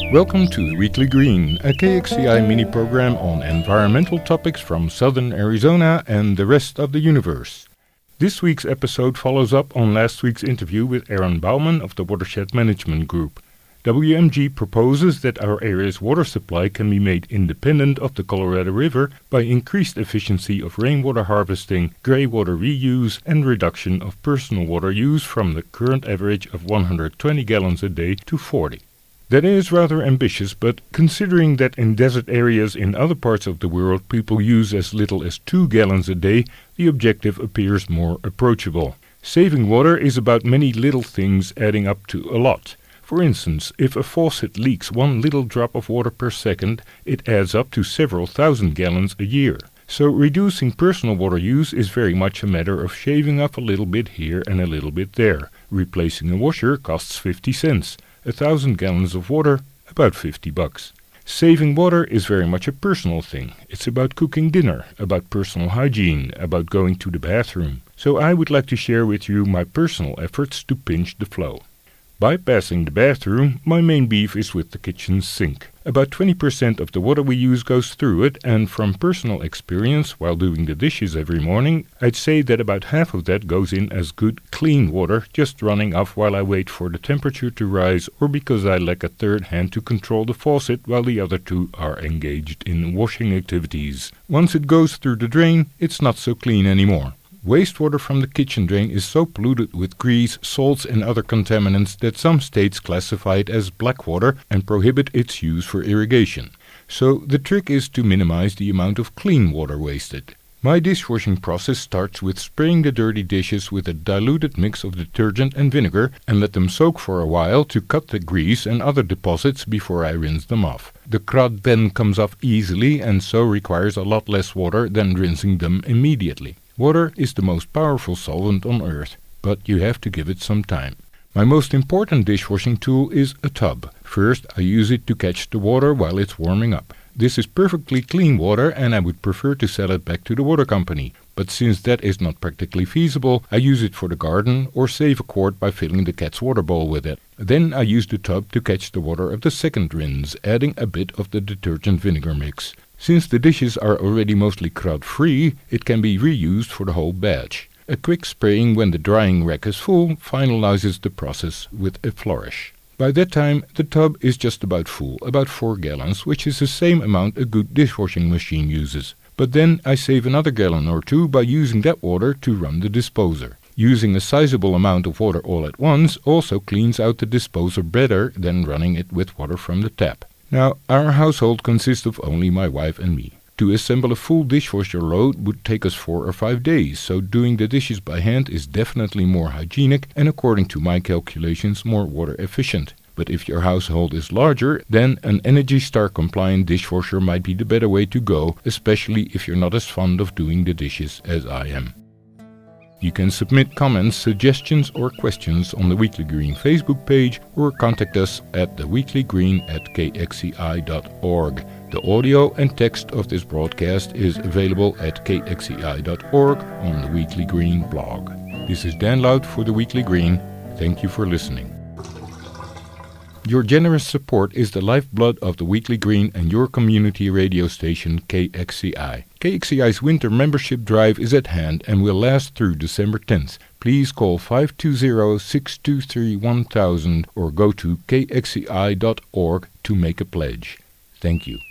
Welcome to the Weekly Green, a KXCI mini-program on environmental topics from southern Arizona and the rest of the universe. This week's episode follows up on last week's interview with Aaron Bauman of the Watershed Management Group. WMG proposes that our area's water supply can be made independent of the Colorado River by increased efficiency of rainwater harvesting, grey water reuse, and reduction of personal water use from the current average of 120 gallons a day to 40. That is rather ambitious, but considering that in desert areas in other parts of the world people use as little as 2 gallons a day, the objective appears more approachable. Saving water is about many little things adding up to a lot. For instance, if a faucet leaks 1 little drop of water per second, it adds up to several thousand gallons a year. So reducing personal water use is very much a matter of shaving off a little bit here and a little bit there. Replacing a washer costs 50 cents. 1,000 gallons of water, about $50. Saving water is very much a personal thing. It's about cooking dinner, about personal hygiene, about going to the bathroom. So I would like to share with you my personal efforts to pinch the flow. Bypassing the bathroom, my main beef is with the kitchen sink. About 20% of the water we use goes through it, and from personal experience while doing the dishes every morning, I'd say that about half of that goes in as good, clean water, just running off while I wait for the temperature to rise or because I lack a third hand to control the faucet while the other two are engaged in washing activities. Once it goes through the drain, it's not so clean anymore. Wastewater from the kitchen drain is so polluted with grease, salts and other contaminants that some states classify it as black water and prohibit its use for irrigation. So the trick is to minimize the amount of clean water wasted. My dishwashing process starts with spraying the dirty dishes with a diluted mix of detergent and vinegar and let them soak for a while to cut the grease and other deposits before I rinse them off. The crud then comes off easily and so requires a lot less water than rinsing them immediately. Water is the most powerful solvent on earth, but you have to give it some time. My most important dishwashing tool is a tub. First, I use it to catch the water while it's warming up. This is perfectly clean water and I would prefer to sell it back to the water company. But since that is not practically feasible, I use it for the garden or save a quart by filling the cat's water bowl with it. Then I use the tub to catch the water of the second rinse, adding a bit of the detergent vinegar mix. Since the dishes are already mostly crud-free, it can be reused for the whole batch. A quick spraying when the drying rack is full finalizes the process with a flourish. By that time, the tub is just about full, about 4 gallons, which is the same amount a good dishwashing machine uses. But then I save another gallon or two by using that water to run the disposer. Using a sizable amount of water all at once also cleans out the disposer better than running it with water from the tap. Now, our household consists of only my wife and me. To assemble a full dishwasher load would take us 4 or 5 days, so doing the dishes by hand is definitely more hygienic and according to my calculations more water efficient. But if your household is larger, then an Energy Star compliant dishwasher might be the better way to go, especially if you're not as fond of doing the dishes as I am. You can submit comments, suggestions or questions on the Weekly Green Facebook page or contact us at theweeklygreen@kxci.org. The audio and text of this broadcast is available at kxci.org on the Weekly Green blog. This is Dan Loud for the Weekly Green. Thank you for listening. Your generous support is the lifeblood of the Weekly Green and your community radio station KXCI. KXCI's winter membership drive is at hand and will last through December 10th. Please call 520-623-1000 or go to kxci.org to make a pledge. Thank you.